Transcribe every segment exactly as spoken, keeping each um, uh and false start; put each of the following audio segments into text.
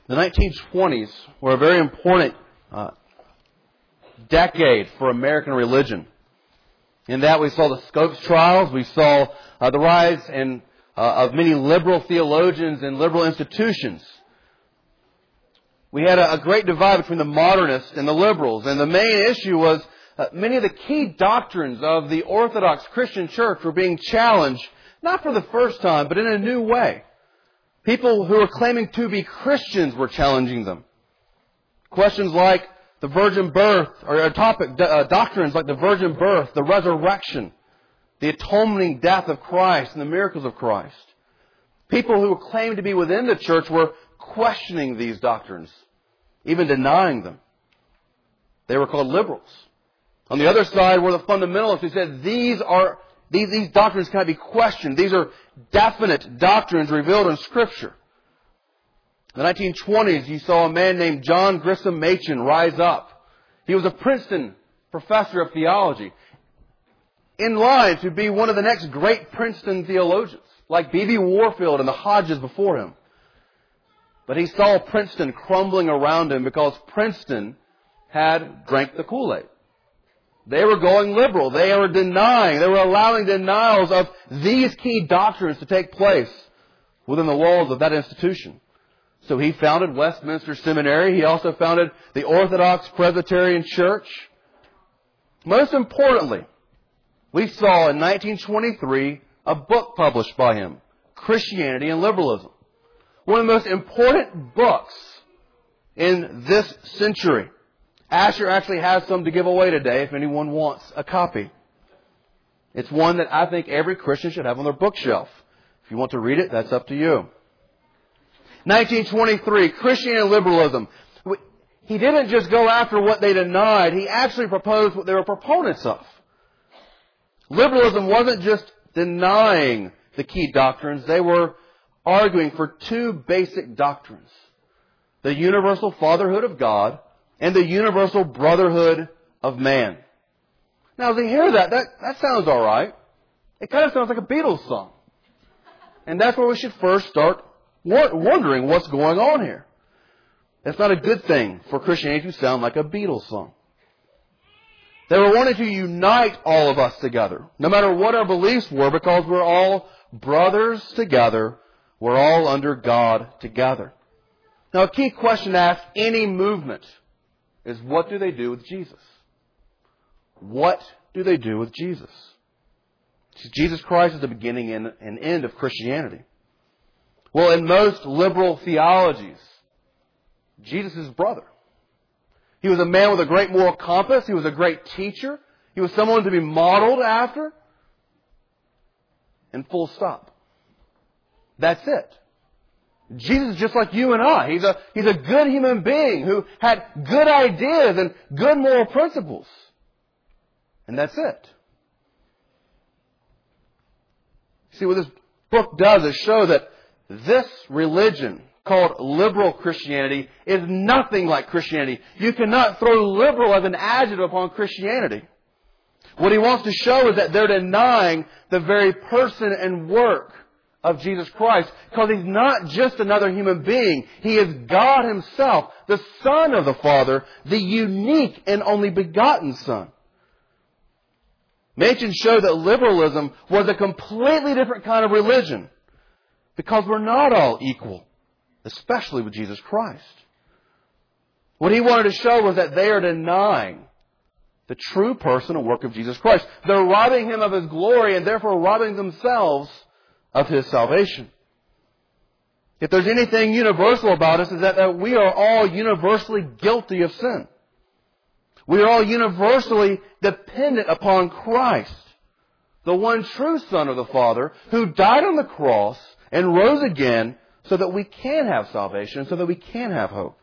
The nineteen twenties were a very important uh, decade for American religion. In that we saw the Scopes trials, we saw uh, the rise in, uh, of many liberal theologians and liberal institutions. We had a, a great divide between the modernists and the liberals, and the main issue was uh, many of the key doctrines of the Orthodox Christian Church were being challenged, not for the first time, but in a new way. People who were claiming to be Christians were challenging them. Questions like the virgin birth, or topic uh, doctrines like the virgin birth, the resurrection, the atoning death of Christ, and the miracles of Christ. People who claimed to be within the church were questioning these doctrines, even denying them. They were called liberals. On the other side were the fundamentalists who said these are these, these doctrines cannot be questioned. These are definite doctrines revealed in Scripture. In the nineteen twenties, you saw a man named John Grisham Machen rise up. He was a Princeton professor of theology, in line to be one of the next great Princeton theologians, like B B Warfield and the Hodges before him. But he saw Princeton crumbling around him because Princeton had drank the Kool-Aid. They were going liberal. They were denying, they were allowing denials of these key doctrines to take place within the walls of that institution. So he founded Westminster Seminary. He also founded the Orthodox Presbyterian Church. Most importantly, we saw in nineteen twenty-three a book published by him, Christianity and Liberalism. One of the most important books in this century. Asher actually has some to give away today if anyone wants a copy. It's one that I think every Christian should have on their bookshelf. If you want to read it, that's up to you. nineteen twenty-three, Christianity and Liberalism. He didn't just go after what they denied. He actually proposed what they were proponents of. Liberalism wasn't just denying the key doctrines. They were arguing for two basic doctrines. The universal fatherhood of God and the universal brotherhood of man. Now, as you hear that, that, that sounds all right. It kind of sounds like a Beatles song. And that's where we should first start wondering what's going on here. It's not a good thing for Christianity to sound like a Beatles song. They were wanting to unite all of us together, no matter what our beliefs were, because we're all brothers together. We're all under God together. Now, a key question to ask any movement is, what do they do with Jesus? What do they do with Jesus? Jesus Christ is the beginning and end of Christianity. Well, in most liberal theologies, Jesus is brother. He was a man with a great moral compass. He was a great teacher. He was someone to be modeled after. And full stop. That's it. Jesus is just like you and I. He's a, he's a good human being who had good ideas and good moral principles. And that's it. See, what this book does is show that this religion called liberal Christianity is nothing like Christianity. You cannot throw liberal as an adjective upon Christianity. What he wants to show is that they're denying the very person and work of Jesus Christ, because He's not just another human being. He is God Himself, the Son of the Father, the unique and only begotten Son. Machen showed that liberalism was a completely different kind of religion, because we're not all equal, especially with Jesus Christ. What he wanted to show was that they are denying the true person and work of Jesus Christ. They're robbing Him of His glory and therefore robbing themselves of His salvation. If there's anything universal about us, is that, that we are all universally guilty of sin. We are all universally dependent upon Christ, the one true Son of the Father, who died on the cross and rose again so that we can have salvation, so that we can have hope.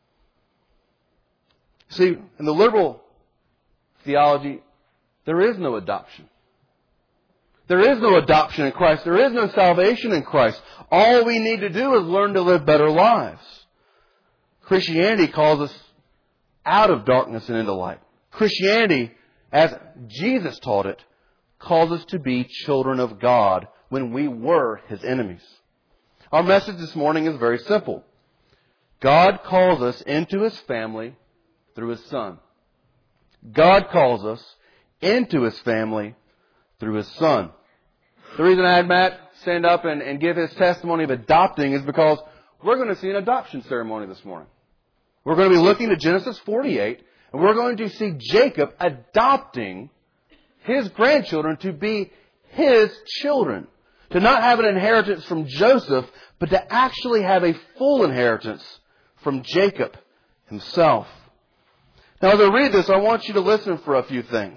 See, in the liberal theology, there is no adoption. There is no adoption in Christ. There is no salvation in Christ. All we need to do is learn to live better lives. Christianity calls us out of darkness and into light. Christianity, as Jesus taught it, calls us to be children of God when we were His enemies. Our message this morning is very simple. God calls us into His family through His Son. God calls us into His family through His Son. The reason I had Matt stand up and, and give his testimony of adopting is because we're going to see an adoption ceremony this morning. We're going to be looking to Genesis forty-eight, and we're going to see Jacob adopting his grandchildren to be his children. To not have an inheritance from Joseph, but to actually have a full inheritance from Jacob himself. Now, as I read this, I want you to listen for a few things.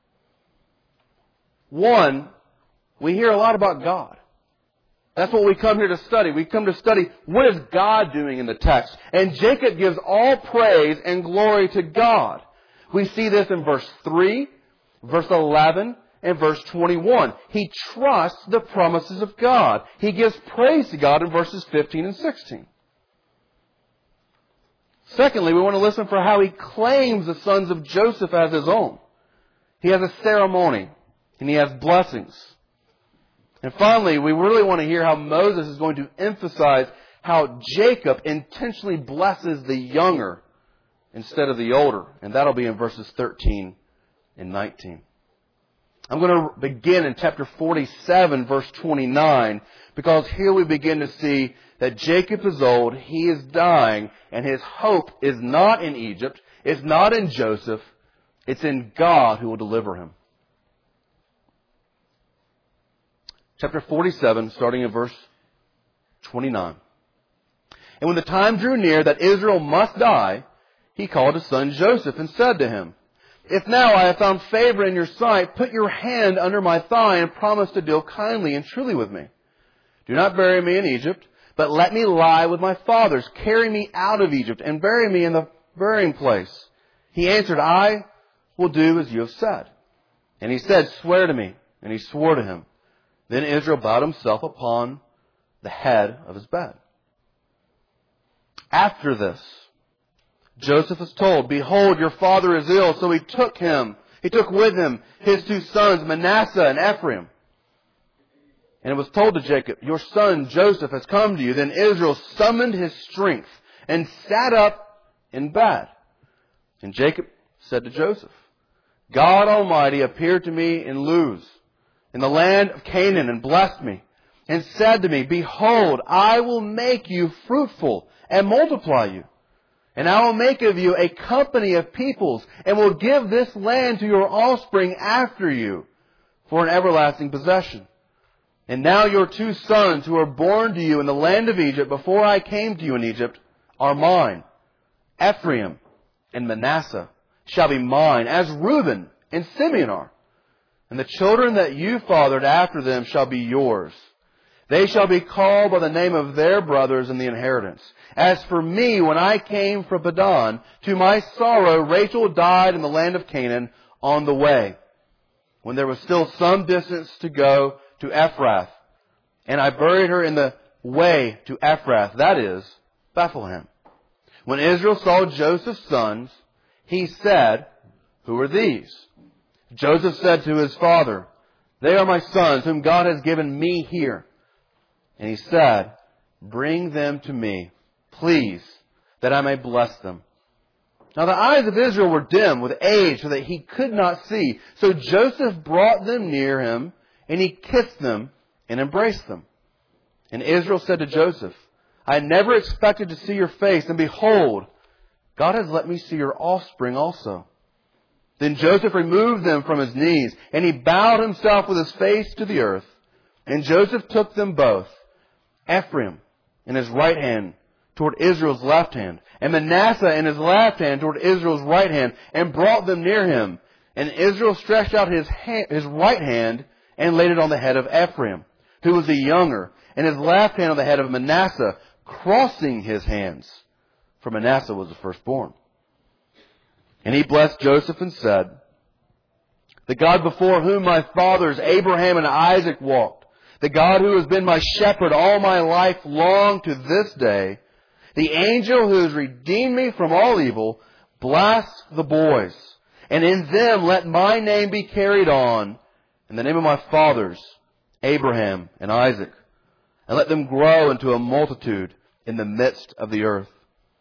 One, we hear a lot about God. That's what we come here to study. We come to study what is God doing in the text. And Jacob gives all praise and glory to God. We see this in verse three, verse eleven, and verse twenty-one. He trusts the promises of God. He gives praise to God in verses fifteen and sixteen. Secondly, we want to listen for how he claims the sons of Joseph as his own. He has a ceremony, and he has blessings. And finally, we really want to hear how Moses is going to emphasize how Jacob intentionally blesses the younger instead of the older. And that'll be in verses thirteen and nineteen. I'm going to begin in chapter forty-seven, verse twenty-nine, because here we begin to see that Jacob is old, he is dying, and his hope is not in Egypt, it's not in Joseph, it's in God who will deliver him. Chapter forty-seven, starting in verse twenty-nine. And when the time drew near that Israel must die, he called his son Joseph and said to him, If now I have found favor in your sight, put your hand under my thigh and promise to deal kindly and truly with me. Do not bury me in Egypt, but let me lie with my fathers. Carry me out of Egypt and bury me in the burying place. He answered, I will do as you have said. And he said, Swear to me. And he swore to him. Then Israel bowed himself upon the head of his bed. After this, Joseph was told, Behold, your father is ill. So he took him, he took with him his two sons, Manasseh and Ephraim. And it was told to Jacob, Your son Joseph has come to you. Then Israel summoned his strength and sat up in bed. And Jacob said to Joseph, God Almighty appeared to me in Luz, in the land of Canaan, and blessed me, and said to me, Behold, I will make you fruitful and multiply you. And I will make of you a company of peoples, and will give this land to your offspring after you for an everlasting possession. And now your two sons who are born to you in the land of Egypt before I came to you in Egypt are mine. Ephraim and Manasseh shall be mine, as Reuben and Simeon are. And the children that you fathered after them shall be yours. They shall be called by the name of their brothers in the inheritance. As for me, when I came from Padan, to my sorrow, Rachel died in the land of Canaan on the way, when there was still some distance to go to Ephrath. And I buried her in the way to Ephrath, that is, Bethlehem. When Israel saw Joseph's sons, he said, Who are these? Joseph said to his father, They are my sons, whom God has given me here. And he said, Bring them to me, please, that I may bless them. Now the eyes of Israel were dim with age, so that he could not see. So Joseph brought them near him, and he kissed them and embraced them. And Israel said to Joseph, I never expected to see your face, and behold, God has let me see your offspring also. Then Joseph removed them from his knees, and he bowed himself with his face to the earth. And Joseph took them both, Ephraim in his right hand toward Israel's left hand, and Manasseh in his left hand toward Israel's right hand, and brought them near him. And Israel stretched out his hand, his right hand and laid it on the head of Ephraim, who was the younger, and his left hand on the head of Manasseh, crossing his hands, for Manasseh was the firstborn. And he blessed Joseph and said, The God before whom my fathers Abraham and Isaac walked, the God who has been my shepherd all my life long to this day, the angel who has redeemed me from all evil, bless the boys, and in them let my name be carried on, in the name of my fathers, Abraham and Isaac, and let them grow into a multitude in the midst of the earth.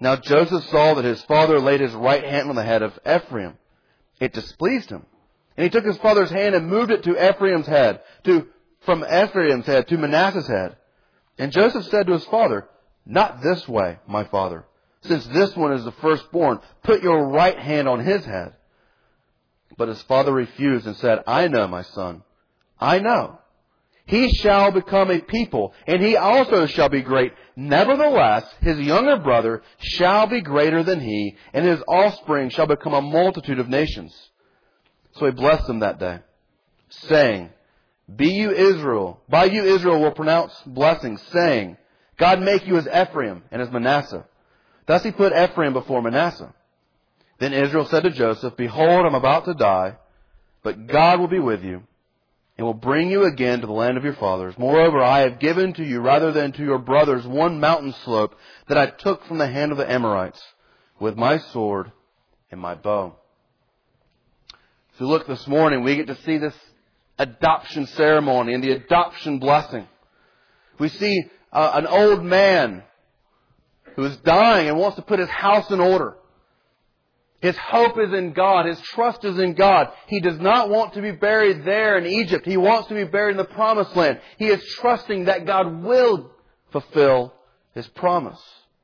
Now Joseph saw that his father laid his right hand on the head of Ephraim. It displeased him. And he took his father's hand and moved it to Ephraim's head, to from Ephraim's head to Manasseh's head. And Joseph said to his father, Not this way, my father. Since this one is the firstborn, put your right hand on his head. But his father refused and said, I know, my son. I know. He shall become a people, and he also shall be great. Nevertheless, his younger brother shall be greater than he, and his offspring shall become a multitude of nations. So he blessed them that day, saying, Be you Israel, by you Israel will pronounce blessings, saying, God make you as Ephraim and as Manasseh. Thus he put Ephraim before Manasseh. Then Israel said to Joseph, Behold, I am about to die, but God will be with you, and will bring you again to the land of your fathers. Moreover, I have given to you, rather than to your brothers, one mountain slope that I took from the hand of the Amorites, with my sword and my bow. So look, this morning, we get to see this adoption ceremony and the adoption blessing. We see uh, an old man who is dying and wants to put his house in order. His hope is in God. His trust is in God. He does not want to be buried there in Egypt. He wants to be buried in the promised land. He is trusting that God will fulfill His promise.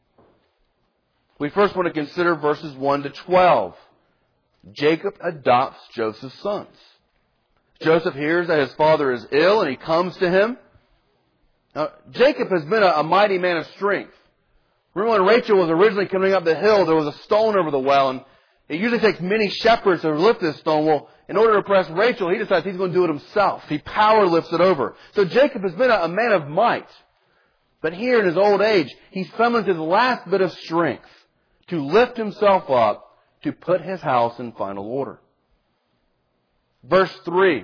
We first want to consider verses one to twelve. Jacob adopts Joseph's sons. Joseph hears that his father is ill and he comes to him. Now, Jacob has been a, a mighty man of strength. Remember when Rachel was originally coming up the hill, there was a stone over the well, and it usually takes many shepherds to lift this stone. Well, in order to impress Rachel, he decides he's going to do it himself. He power lifts it over. So Jacob has been a, a man of might. But here in his old age, he summons his last bit of strength to lift himself up, to put his house in final order. Verse three.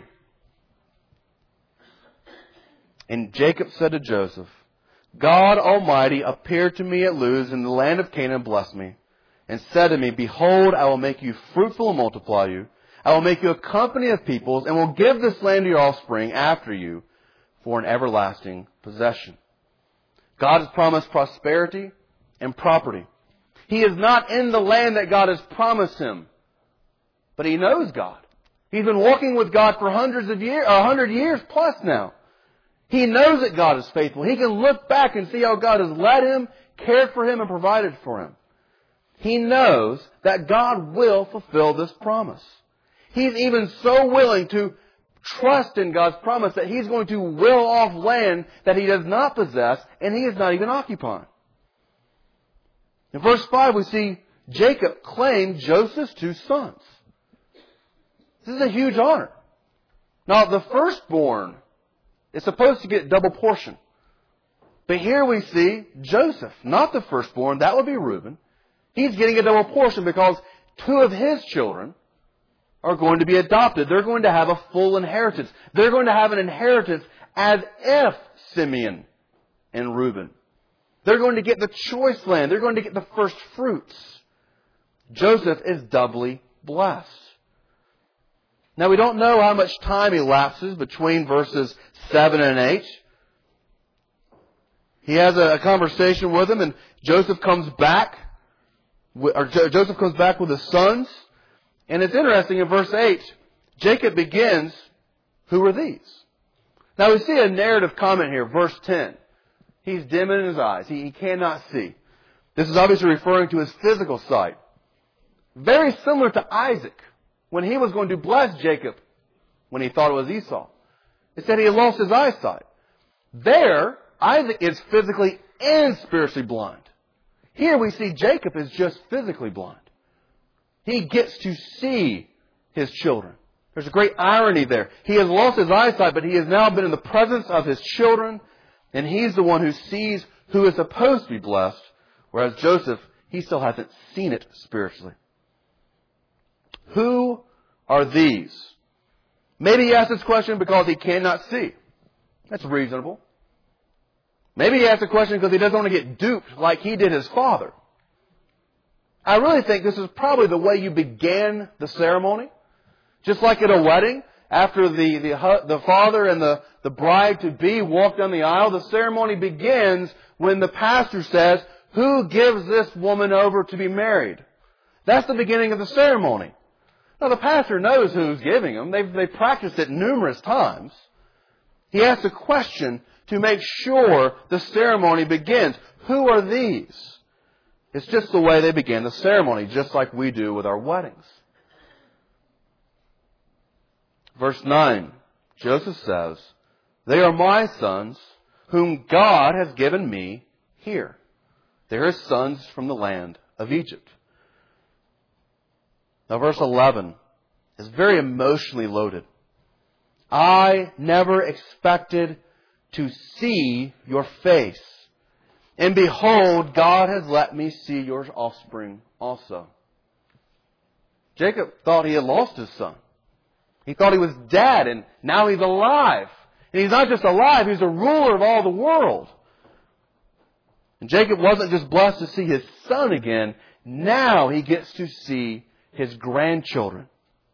And Jacob said to Joseph, God Almighty appeared to me at Luz in the land of Canaan and blessed me, and said to me, Behold, I will make you fruitful and multiply you. I will make you a company of peoples, and will give this land to your offspring after you for an everlasting possession. God has promised prosperity and property. He is not in the land that God has promised him, but he knows God. He's been walking with God for hundreds of years, a hundred years plus now. He knows that God is faithful. He can look back and see how God has led him, cared for him, and provided for him. He knows that God will fulfill this promise. He's even so willing to trust in God's promise that He's going to will off land that He does not possess and He is not even occupying. In verse five, we see Jacob claim Joseph's two sons. This is a huge honor. Now, the firstborn is supposed to get double portion. But here we see Joseph, not the firstborn. That would be Reuben. He's getting a double portion because two of his children are going to be adopted. They're going to have a full inheritance. They're going to have an inheritance as if Simeon and Reuben. They're going to get the choice land. They're going to get the first fruits. Joseph is doubly blessed. Now, we don't know how much time elapses between verses seven and eight. He has a conversation with him, and Joseph comes back, or Joseph comes back with his sons. And it's interesting, in verse eight, Jacob begins, who are these? Now, we see a narrative comment here, verse ten. He's dim in his eyes. He, he cannot see. This is obviously referring to his physical sight. Very similar to Isaac, when he was going to bless Jacob, when he thought it was Esau. It said he had lost his eyesight. There, Isaac is physically and spiritually blind. Here we see Jacob is just physically blind. He gets to see his children. There's a great irony there. He has lost his eyesight, but he has now been in the presence of his children, and he's the one who sees who is supposed to be blessed, whereas Joseph, he still hasn't seen it spiritually. Who are these? Maybe he asked this question because he cannot see. That's reasonable. Maybe he asked the question because he doesn't want to get duped like he did his father. I really think this is probably the way you began the ceremony. Just like at a wedding, after the, the, the father and the, the bride-to-be walk down the aisle, the ceremony begins when the pastor says, Who gives this woman over to be married? That's the beginning of the ceremony. Now, the pastor knows who's giving them. They've, they've practiced it numerous times. He asks a question to make sure the ceremony begins. Who are these? It's just the way they begin the ceremony, just like we do with our weddings. Verse nine, Joseph says, "They are my sons, whom God has given me here. They are his sons from the land of Egypt." Now, verse eleven is very emotionally loaded. "I never expected to see your face. And behold, God has let me see your offspring also." Jacob thought he had lost his son. He thought he was dead, and now he's alive. And he's not just alive, he's a ruler of all the world. And Jacob wasn't just blessed to see his son again. Now he gets to see his grandchildren.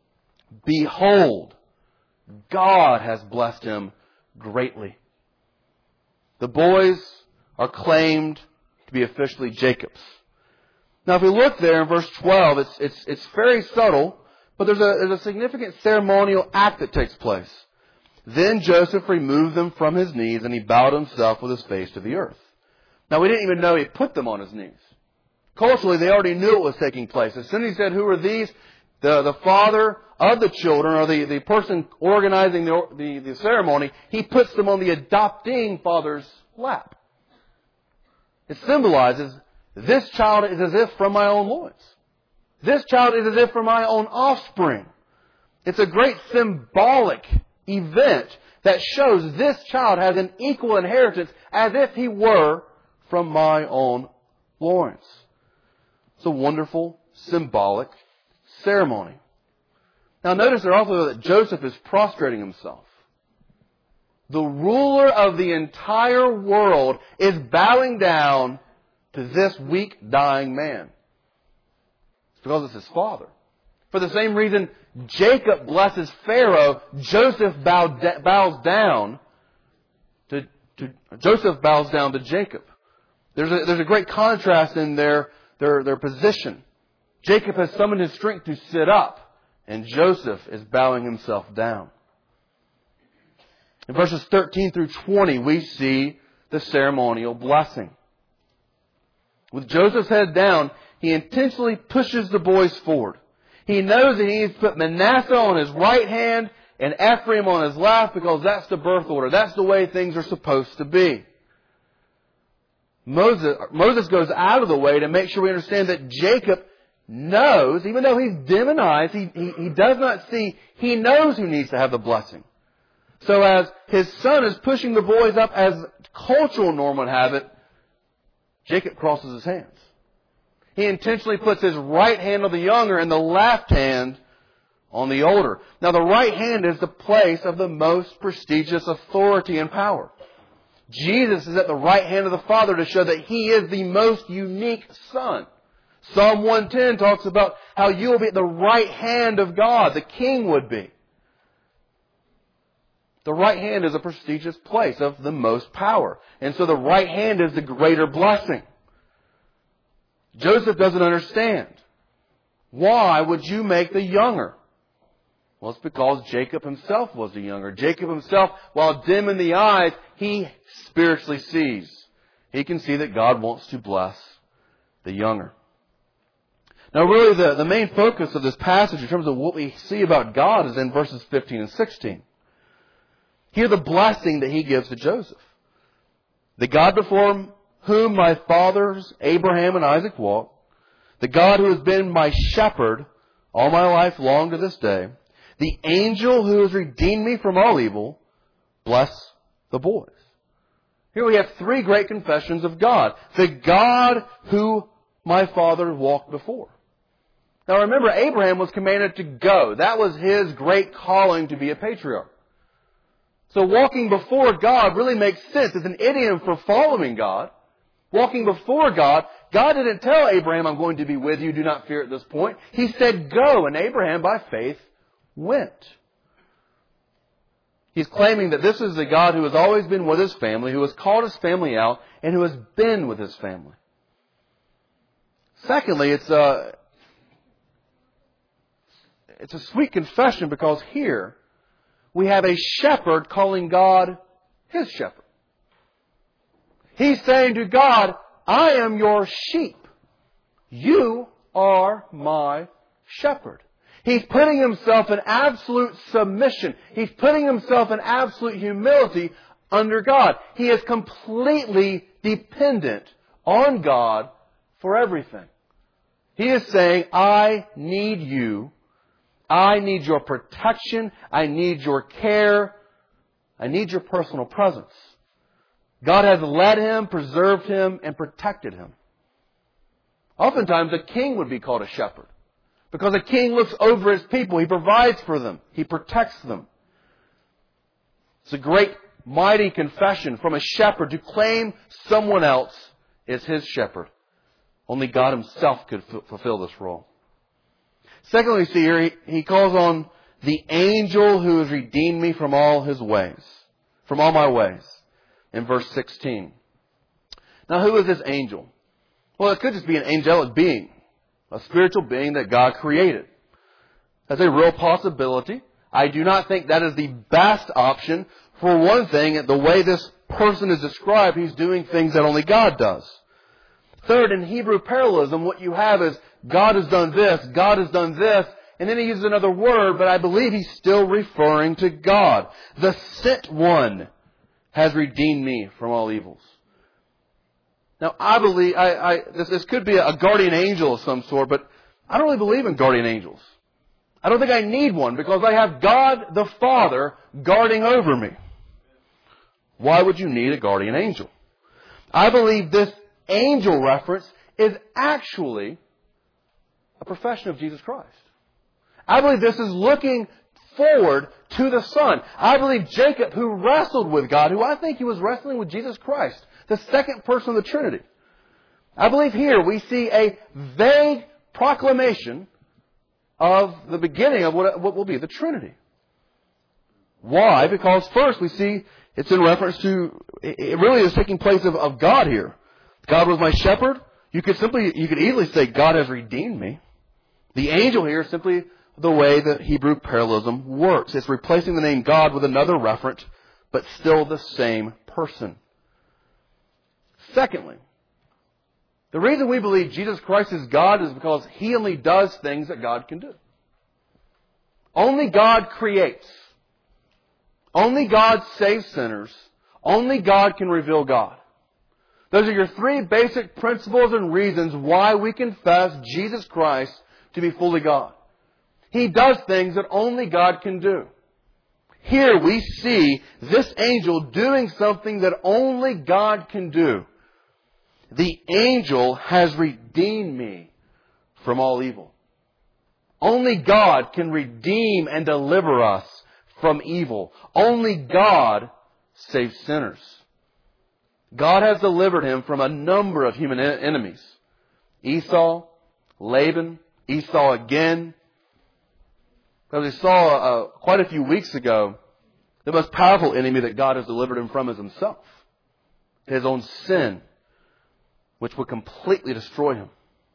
Behold, God has blessed him greatly. The boys are claimed to be officially Jacob's. Now, if we look there in verse twelve, it's it's it's very subtle, but there's a there's a significant ceremonial act that takes place. "Then Joseph removed them from his knees, and he bowed himself with his face to the earth." Now, we didn't even know he put them on his knees. Culturally, they already knew it was taking place. As soon as he said, "Who are these?" the the father of the children, or the, the person organizing the, the the ceremony, he puts them on the adopting father's lap. It symbolizes, this child is as if from my own loins. This child is as if from my own offspring. It's a great symbolic event that shows this child has an equal inheritance as if he were from my own loins. It's a wonderful symbolic ceremony. Now notice there also that Joseph is prostrating himself. The ruler of the entire world is bowing down to this weak, dying man. It's because it's his father. For the same reason Jacob blesses Pharaoh, Joseph bowed, bows down to, to Joseph bows down to Jacob. There's a, there's a great contrast in their, their, their position. Jacob has summoned his strength to sit up, and Joseph is bowing himself down. In verses thirteen through twenty, we see the ceremonial blessing. With Joseph's head down, he intentionally pushes the boys forward. He knows that he needs to put Manasseh on his right hand and Ephraim on his left because that's the birth order. That's the way things are supposed to be. Moses, Moses goes out of the way to make sure we understand that Jacob knows, even though he's demonized, he, he, he does not see, he knows who needs to have the blessing. So as his son is pushing the boys up as cultural norm would have it, Jacob crosses his hands. He intentionally puts his right hand on the younger and the left hand on the older. Now the right hand is the place of the most prestigious authority and power. Jesus is at the right hand of the Father to show that He is the most unique Son. Psalm one ten talks about how you will be at the right hand of God, the King would be. The right hand is a prestigious place of the most power. And so the right hand is the greater blessing. Joseph doesn't understand. Why would you make the younger? Well, it's because Jacob himself was the younger. Jacob himself, while dim in the eyes, he spiritually sees. He can see that God wants to bless the younger. Now really the, the main focus of this passage in terms of what we see about God is in verses fifteen and sixteen. Hear the blessing that He gives to Joseph. "The God before whom my fathers Abraham and Isaac walked, the God who has been my shepherd all my life long to this day, the angel who has redeemed me from all evil, bless the boys." Here we have three great confessions of God. The God who my father walked before. Now remember, Abraham was commanded to go. That was his great calling to be a patriarch. So walking before God really makes sense. It's an idiom for following God. Walking before God, God didn't tell Abraham, "I'm going to be with you, do not fear" at this point. He said, "Go," and Abraham, by faith, went. He's claiming that this is the God who has always been with His family, who has called His family out, and who has been with His family. Secondly, it's a, it's a sweet confession because here we have a shepherd calling God his shepherd. He's saying to God, I am your sheep. You are my shepherd. He's putting himself in absolute submission. He's putting himself in absolute humility under God. He is completely dependent on God for everything. He is saying, I need you. I need your protection. I need your care. I need your personal presence. God has led him, preserved him, and protected him. Oftentimes, a king would be called a shepherd. Because a king looks over his people. He provides for them. He protects them. It's a great, mighty confession from a shepherd to claim someone else is his shepherd. Only God himself could f- fulfill this role. Secondly, see here, he, he calls on the angel who has redeemed me from all his ways. From all my ways. In verse sixteen. Now, who is this angel? Well, it could just be an angelic being. A spiritual being that God created. That's a real possibility. I do not think that is the best option. For one thing, the way this person is described, he's doing things that only God does. Third, in Hebrew parallelism, what you have is God has done this, God has done this, and then he uses another word, but I believe he's still referring to God. The sent one has redeemed me from all evils. Now, I believe, I, I, this, this could be a guardian angel of some sort, but I don't really believe in guardian angels. I don't think I need one because I have God the Father guarding over me. Why would you need a guardian angel? I believe this angel reference is actually a profession of Jesus Christ. I believe this is looking forward to the Son. I believe Jacob, who wrestled with God, who I think he was wrestling with Jesus Christ, the second person of the Trinity. I believe here we see a vague proclamation of the beginning of what, what will be the Trinity. Why? Because first we see it's in reference to, it really is taking place of, of God here. God was my shepherd. You could simply, you could easily say God has redeemed me. The angel here is simply the way that Hebrew parallelism works. It's replacing the name God with another referent, but still the same person. Secondly, the reason we believe Jesus Christ is God is because He only does things that God can do. Only God creates. Only God saves sinners. Only God can reveal God. Those are your three basic principles and reasons why we confess Jesus Christ to be fully God. He does things that only God can do. Here we see this angel doing something that only God can do. The angel has redeemed me from all evil. Only God can redeem and deliver us from evil. Only God saves sinners. God has delivered him from a number of human enemies. Esau, Laban, Esau again. As we saw uh, quite a few weeks ago, the most powerful enemy that God has delivered him from is himself. His own sin, which would completely destroy him.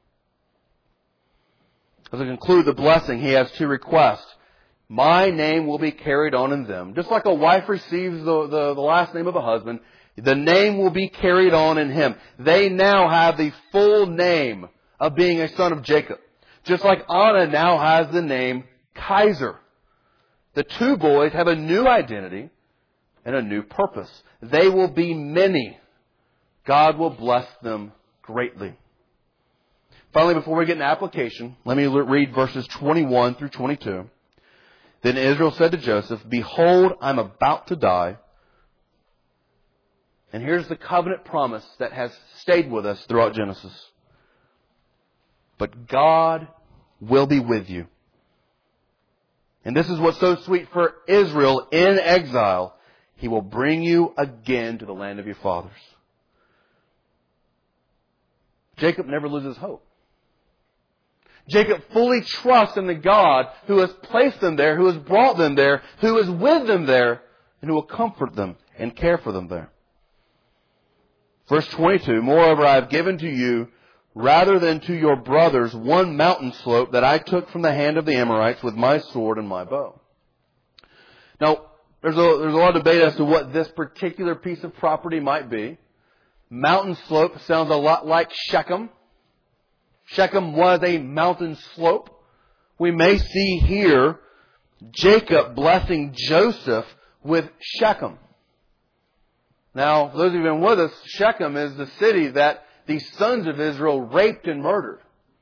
As I conclude the blessing, he has two requests. My name will be carried on in them. Just like a wife receives the, the, the last name of a husband, the name will be carried on in him. They now have the full name of being a son of Jacob. Just like Anna now has the name Kaiser. The two boys have a new identity and a new purpose. They will be many. God will bless them greatly. Finally, before we get into application, let me read verses twenty-one through twenty-two. Then Israel said to Joseph, Behold, I'm about to die. And here's the covenant promise that has stayed with us throughout Genesis. But God will be with you. And this is what's so sweet for Israel in exile. He will bring you again to the land of your fathers. Jacob never loses hope. Jacob fully trusts in the God who has placed them there, who has brought them there, who is with them there, and who will comfort them and care for them there. Verse twenty-two, Moreover, I have given to you rather than to your brothers one mountain slope that I took from the hand of the Amorites with my sword and my bow. Now, there's a, there's a lot of debate as to what this particular piece of property might be. Mountain slope sounds a lot like Shechem. Shechem was a mountain slope. We may see here Jacob blessing Joseph with Shechem. Now, those of you who have been with us, Shechem is the city that the sons of Israel raped and murdered.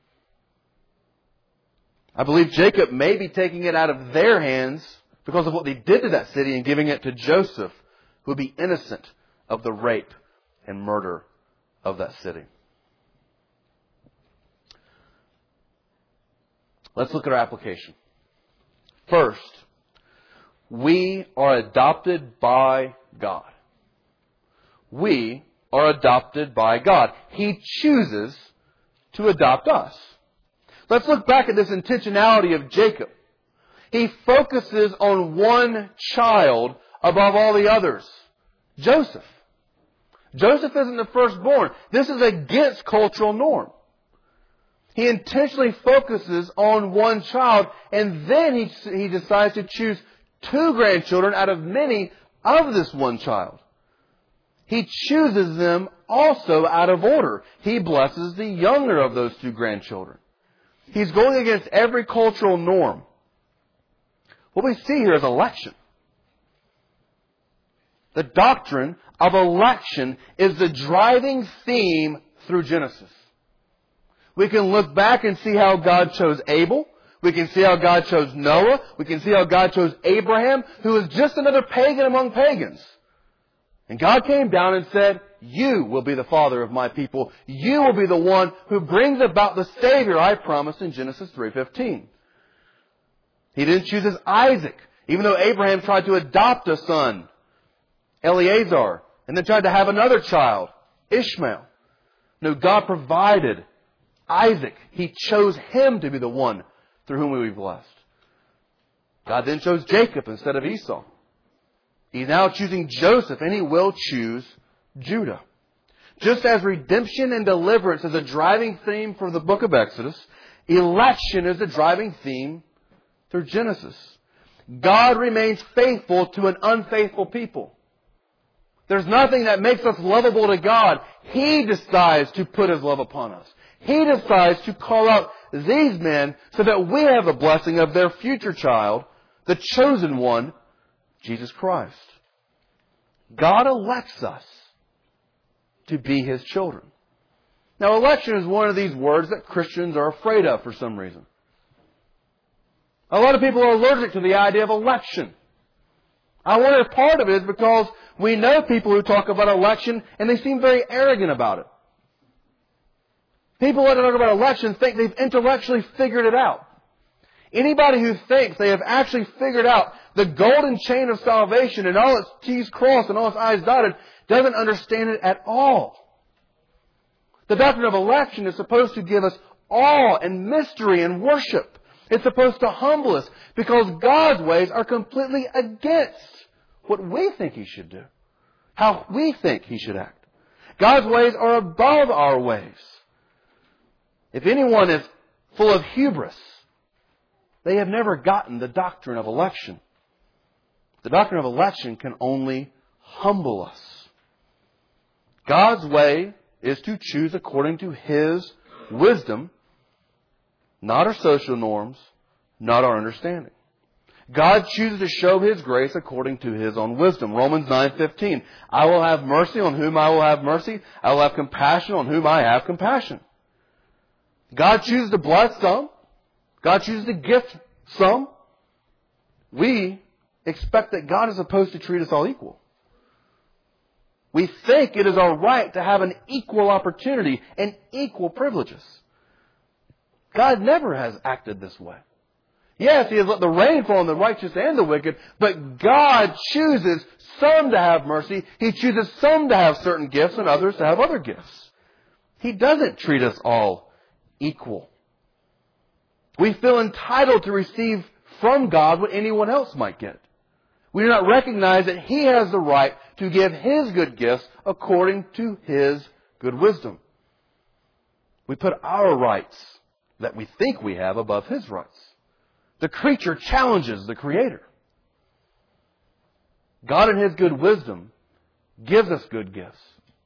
I believe Jacob may be taking it out of their hands because of what they did to that city and giving it to Joseph, who would be innocent of the rape and murder of that city. Let's look at our application. First, we are adopted by God. We are adopted by God. He chooses to adopt us. Let's look back at this intentionality of Jacob. He focuses on one child above all the others, Joseph. Joseph isn't the firstborn. This is against cultural norm. He intentionally focuses on one child, and then he, he decides to choose two grandchildren out of many of this one child. He chooses them also out of order. He blesses the younger of those two grandchildren. He's going against every cultural norm. What we see here is election. The doctrine of election is the driving theme through Genesis. We can look back and see how God chose Abel. We can see how God chose Noah. We can see how God chose Abraham, who was just another pagan among pagans. And God came down and said, you will be the father of my people. You will be the one who brings about the Savior I promised in Genesis three fifteen. He didn't choose as Isaac, even though Abraham tried to adopt a son, Eleazar, and then tried to have another child, Ishmael. No, God provided Isaac. He chose him to be the one through whom we will be blessed. God then chose Jacob instead of Esau. He's now choosing Joseph, and He will choose Judah. Just as redemption and deliverance is a driving theme for the book of Exodus, election is a driving theme through Genesis. God remains faithful to an unfaithful people. There's nothing that makes us lovable to God. He decides to put His love upon us. He decides to call out these men so that we have the blessing of their future child, the chosen one, Jesus Christ. God elects us to be His children. Now, election is one of these words that Christians are afraid of for some reason. A lot of people are allergic to the idea of election. I wonder if part of it is because we know people who talk about election and they seem very arrogant about it. People that talk about election think they've intellectually figured it out. Anybody who thinks they have actually figured out the golden chain of salvation and all its T's crossed and all its I's dotted doesn't understand it at all. The doctrine of election is supposed to give us awe and mystery and worship. It's supposed to humble us because God's ways are completely against what we think He should do, how we think He should act. God's ways are above our ways. If anyone is full of hubris, they have never gotten the doctrine of election. The doctrine of election can only humble us. God's way is to choose according to His wisdom, not our social norms, not our understanding. God chooses to show His grace according to His own wisdom. Romans nine fifteen. I will have mercy on whom I will have mercy. I will have compassion on whom I have compassion. God chooses to bless some. God chooses to gift some. We expect that God is supposed to treat us all equal. We think it is our right to have an equal opportunity and equal privileges. God never has acted this way. Yes, He has let the rain fall on the righteous and the wicked, but God chooses some to have mercy. He chooses some to have certain gifts and others to have other gifts. He doesn't treat us all equal. We feel entitled to receive from God what anyone else might get. We do not recognize that He has the right to give His good gifts according to His good wisdom. We put our rights that we think we have above His rights. The creature challenges the Creator. God in His good wisdom gives us good gifts.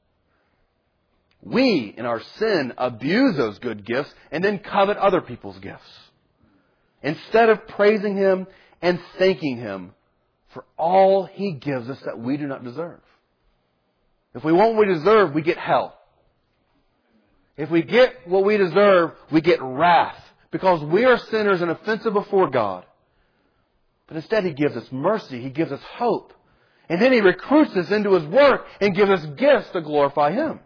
We, in our sin, abuse those good gifts and then covet other people's gifts, instead of praising Him and thanking Him for all He gives us that we do not deserve. If we want what we deserve, we get hell. If we get what we deserve, we get wrath, because we are sinners and offensive before God. But instead He gives us mercy. He gives us hope. And then He recruits us into His work and gives us gifts to glorify Him.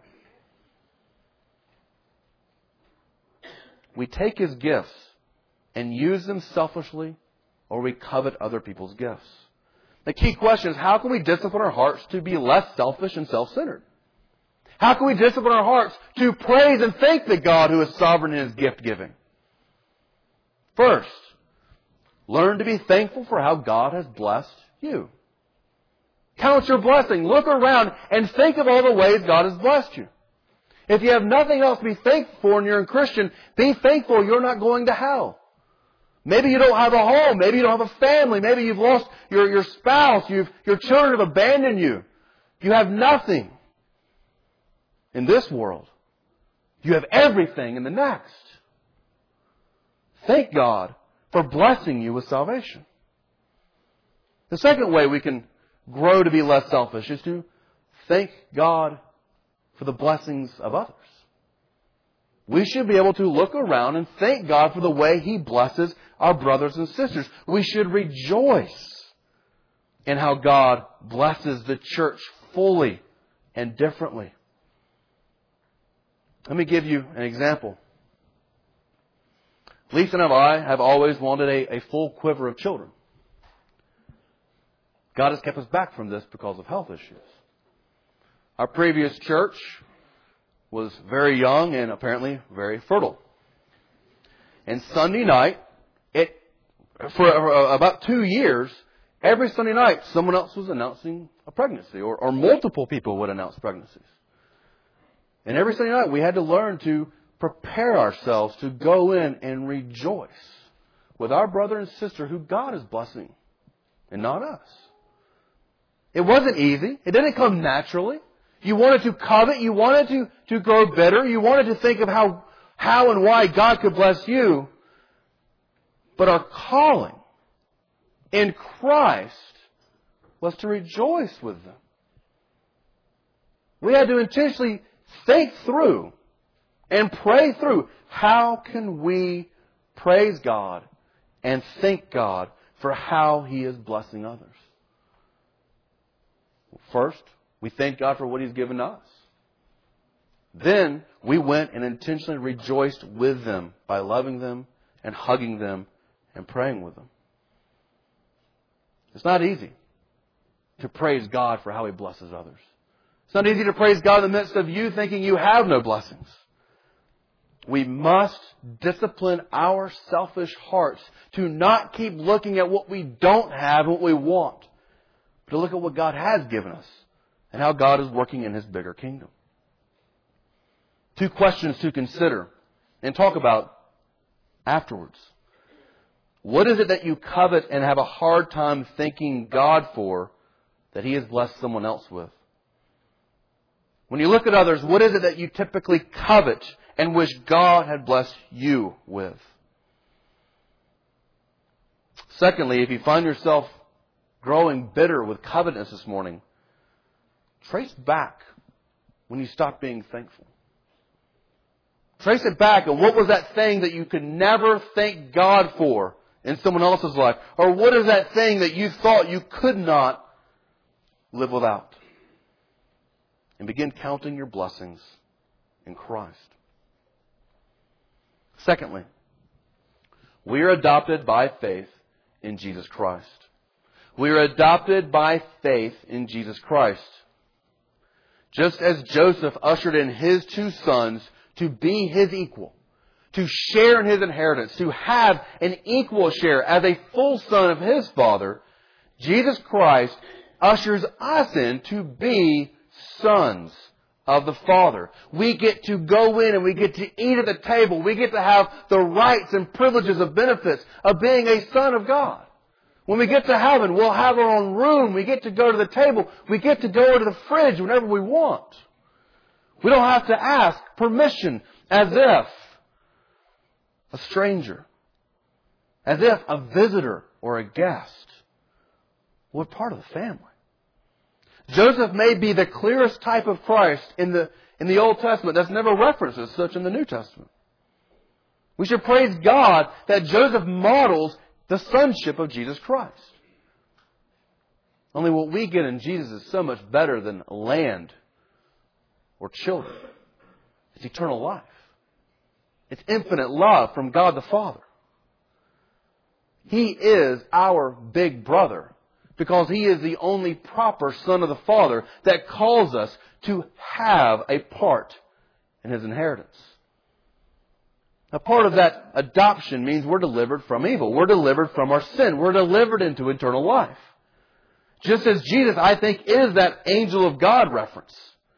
We take His gifts and use them selfishly, or we covet other people's gifts. The key question is, how can we discipline our hearts to be less selfish and self-centered? How can we discipline our hearts to praise and thank the God who is sovereign in His gift-giving? First, learn to be thankful for how God has blessed you. Count your blessing. Look around and think of all the ways God has blessed you. If you have nothing else to be thankful for and you're a Christian, be thankful you're not going to hell. Maybe you don't have a home. Maybe you don't have a family. Maybe you've lost your, your spouse. You've, your children have abandoned you. You have nothing in this world. You have everything in the next. Thank God for blessing you with salvation. The second way we can grow to be less selfish is to thank God for the blessings of others. We should be able to look around and thank God for the way He blesses our brothers and sisters. We should rejoice in how God blesses the church fully and differently. Let me give you an example. Lisa and I have always wanted a, a full quiver of children. God has kept us back from this because of health issues. Our previous church was very young and apparently very fertile. And Sunday night, it for about two years, every Sunday night, someone else was announcing a pregnancy, or, or multiple people would announce pregnancies. And every Sunday night, we had to learn to prepare ourselves to go in and rejoice with our brother and sister who God is blessing, and not us. It wasn't easy. It didn't come naturally. You wanted to covet. You wanted to, to grow better. You wanted to think of how, how and why God could bless you. But our calling in Christ was to rejoice with them. We had to intentionally think through and pray through, how can we praise God and thank God for how He is blessing others? First, we thank God for what He's given us. Then we went and intentionally rejoiced with them by loving them and hugging them and praying with them. It's not easy to praise God for how He blesses others. It's not easy to praise God in the midst of you thinking you have no blessings. We must discipline our selfish hearts to not keep looking at what we don't have and what we want, but to look at what God has given us and how God is working in His bigger kingdom. Two questions to consider and talk about afterwards. What is it that you covet and have a hard time thanking God for that He has blessed someone else with? When you look at others, what is it that you typically covet and wish God had blessed you with? Secondly, if you find yourself growing bitter with covetousness this morning, trace back when you stopped being thankful. Trace it back, and what was that thing that you could never thank God for in someone else's life? Or what is that thing that you thought you could not live without? And begin counting your blessings in Christ. Secondly, we are adopted by faith in Jesus Christ. We are adopted by faith in Jesus Christ. Just as Joseph ushered in his two sons to be his equal, to share in his inheritance, to have an equal share as a full son of his father, Jesus Christ ushers us in to be sons of the Father. We get to go in and we get to eat at the table. We get to have the rights and privileges of benefits of being a son of God. When we get to heaven, we'll have our own room. We get to go to the table. We get to go to the fridge whenever we want. We don't have to ask permission as if a stranger, as if a visitor or a guest. We're part of the family. Joseph may be the clearest type of Christ in the, in the Old Testament that's never referenced as such in the New Testament. We should praise God that Joseph models the sonship of Jesus Christ. Only what we get in Jesus is so much better than land or children. It's eternal life. It's infinite love from God the Father. He is our big brother, because He is the only proper Son of the Father that calls us to have a part in His inheritance. A part of that adoption means we're delivered from evil. We're delivered from our sin. We're delivered into eternal life. Just as Jesus, I think, is that angel of God reference.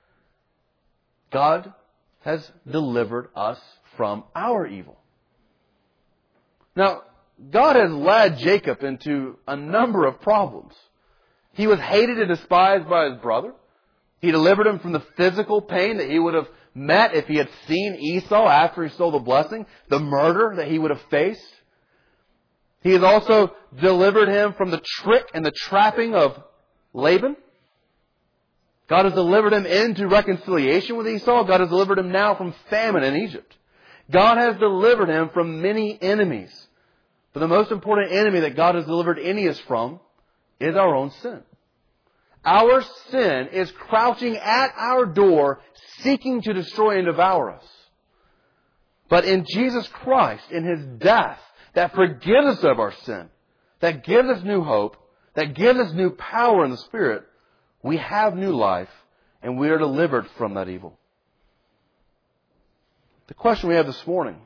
God has delivered us from our evil. Now, God has led Jacob into a number of problems. He was hated and despised by his brother. He delivered him from the physical pain that he would have met if he had seen Esau after he stole the blessing, the murder that he would have faced. He has also delivered him from the trick and the trapping of Laban. God has delivered him into reconciliation with Esau. God has delivered him now from famine in Egypt. God has delivered him from many enemies. But the most important enemy that God has delivered any of us from is our own sin. Our sin is crouching at our door, seeking to destroy and devour us. But in Jesus Christ, in His death, that forgives us of our sin, that gives us new hope, that gives us new power in the Spirit, we have new life, and we are delivered from that evil. The question we have this morning: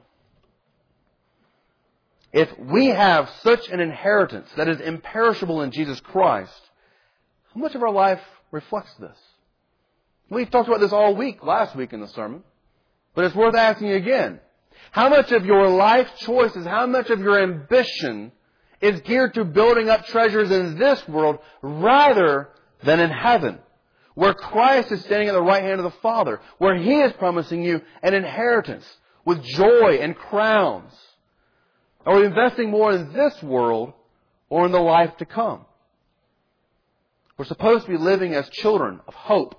if we have such an inheritance that is imperishable in Jesus Christ, how much of our life reflects this? We've talked about this all week, last week in the sermon, but it's worth asking again. How much of your life choices, how much of your ambition is geared to building up treasures in this world rather than in heaven, where Christ is standing at the right hand of the Father, where He is promising you an inheritance with joy and crowns? Are we investing more in this world or in the life to come? We're supposed to be living as children of hope,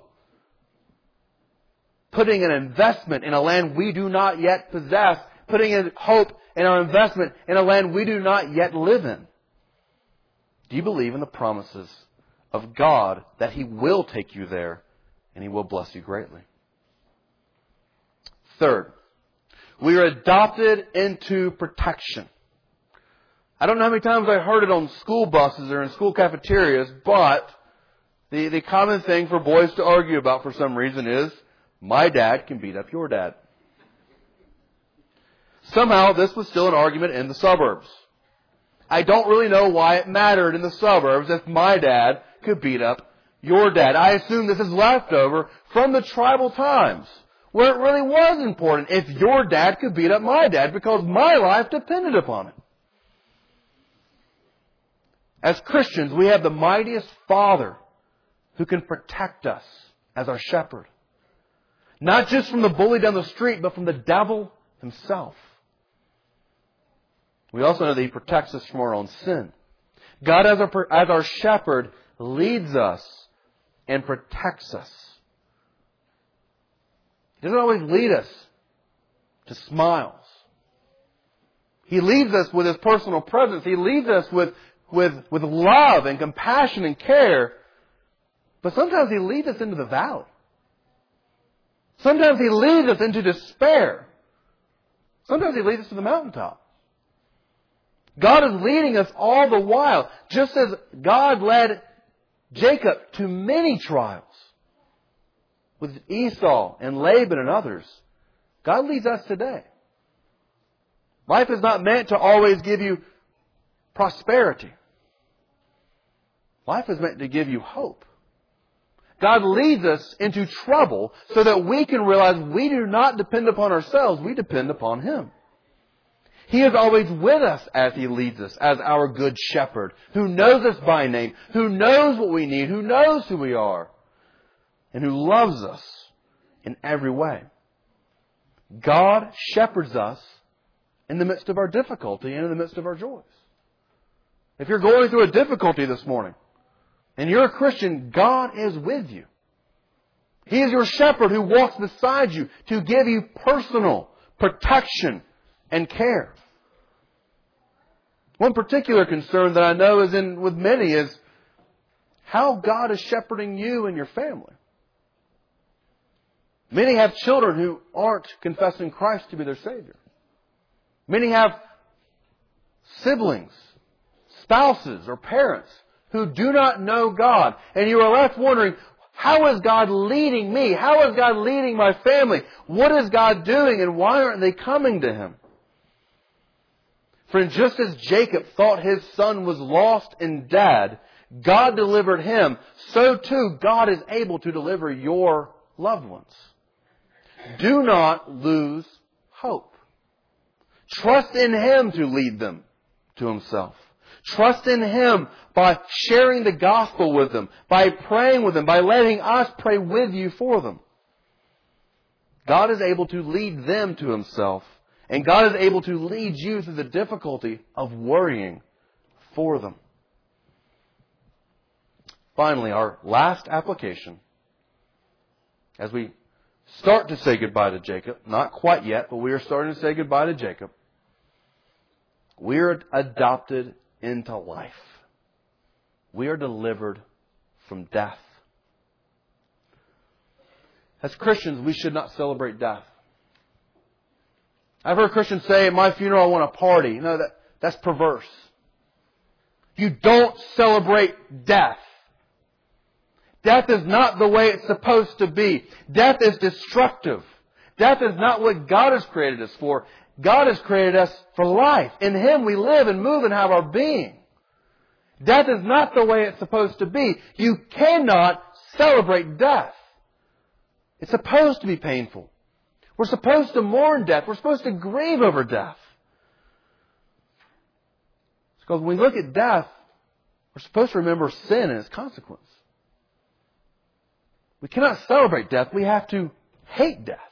putting an investment in a land we do not yet possess, putting in hope in our investment in a land we do not yet live in. Do you believe in the promises of God that He will take you there and He will bless you greatly? Third, we are adopted into protection. I don't know how many times I heard it on school buses or in school cafeterias, but the, the common thing for boys to argue about for some reason is, my dad can beat up your dad. Somehow this was still an argument in the suburbs. I don't really know why it mattered in the suburbs if my dad could beat up your dad. I assume this is leftover from the tribal times, where it really was important if your dad could beat up my dad because my life depended upon it. As Christians, we have the mightiest Father who can protect us as our shepherd. Not just from the bully down the street, but from the devil himself. We also know that He protects us from our own sin. God, as our, as our shepherd, leads us and protects us. He doesn't always lead us to smiles. He leads us with His personal presence. He leads us with, with, with love and compassion and care. But sometimes He leads us into the valley. Sometimes He leads us into despair. Sometimes He leads us to the mountaintop. God is leading us all the while, just as God led Jacob to many trials with Esau and Laban and others. God leads us today. Life is not meant to always give you prosperity. Life is meant to give you hope. God leads us into trouble so that we can realize we do not depend upon ourselves. We depend upon Him. He is always with us as He leads us, as our good shepherd, who knows us by name, who knows what we need, who knows who we are, and who loves us in every way. God shepherds us in the midst of our difficulty and in the midst of our joys. If you're going through a difficulty this morning, and you're a Christian, God is with you. He is your shepherd who walks beside you to give you personal protection and care. One particular concern that I know is in with many is how God is shepherding you and your family. Many have children who aren't confessing Christ to be their Savior. Many have siblings, spouses, or parents who do not know God. And you are left wondering, how is God leading me? How is God leading my family? What is God doing and why aren't they coming to Him? Friend, just as Jacob thought his son was lost and dead, God delivered him, so too God is able to deliver your loved ones. Do not lose hope. Trust in Him to lead them to Himself. Trust in Him by sharing the gospel with them, by praying with them, by letting us pray with you for them. God is able to lead them to Himself, and God is able to lead you through the difficulty of worrying for them. Finally, our last application, as we start to say goodbye to Jacob, not quite yet, but we are starting to say goodbye to Jacob. We are adopted into life. We are delivered from death. As Christians, we should not celebrate death. I've heard Christians say, at my funeral I want a party. No, that, that's perverse. You don't celebrate death. Death is not the way it's supposed to be. Death is destructive. Death is not what God has created us for. God has created us for life. In Him we live and move and have our being. Death is not the way it's supposed to be. You cannot celebrate death. It's supposed to be painful. We're supposed to mourn death. We're supposed to grieve over death. Because when we look at death, we're supposed to remember sin and its consequence. We cannot celebrate death. We have to hate death.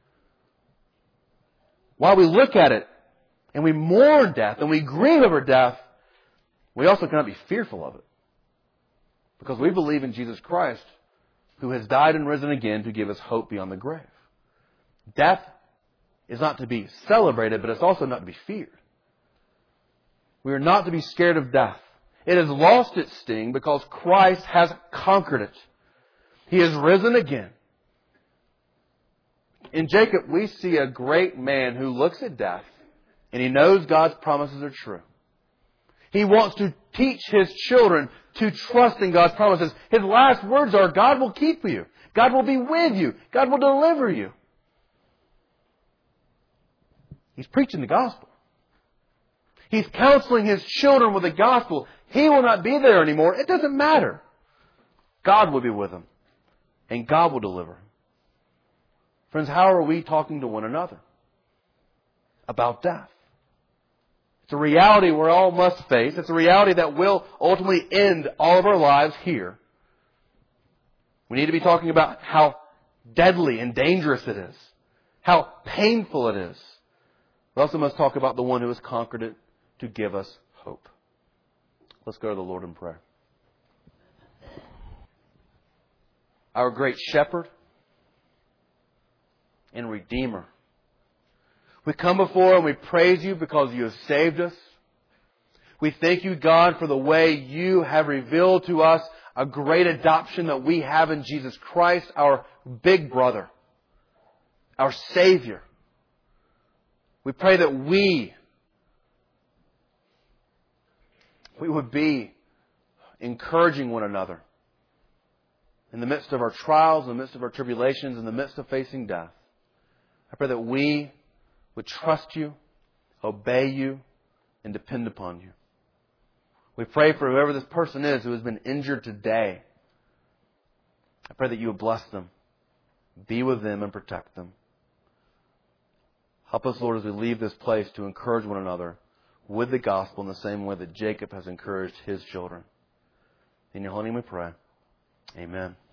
While we look at it and we mourn death and we grieve over death, we also cannot be fearful of it. Because we believe in Jesus Christ, who has died and risen again to give us hope beyond the grave. Death is not to be celebrated, but it's also not to be feared. We are not to be scared of death. It has lost its sting because Christ has conquered it. He has risen again. In Jacob, we see a great man who looks at death and he knows God's promises are true. He wants to teach his children to trust in God's promises. His last words are, God will keep you. God will be with you. God will deliver you. He's preaching the gospel. He's counseling his children with the gospel. He will not be there anymore. It doesn't matter. God will be with him. And God will deliver him. Friends, how are we talking to one another about death? It's a reality we all must face. It's a reality that will ultimately end all of our lives here. We need to be talking about how deadly and dangerous it is. How painful it is. We also must talk about the one who has conquered it to give us hope. Let's go to the Lord in prayer. Our great shepherd and Redeemer, we come before and we praise you because you have saved us. We thank you, God, for the way you have revealed to us a great adoption that we have in Jesus Christ, our big brother, our Savior. We pray that we, we would be encouraging one another in the midst of our trials, in the midst of our tribulations, in the midst of facing death. I pray that we would trust you, obey you, and depend upon you. We pray for whoever this person is who has been injured today. I pray that you would bless them, be with them, and protect them. Help us, Lord, as we leave this place to encourage one another with the gospel in the same way that Jacob has encouraged his children. In your holy name we pray. Amen.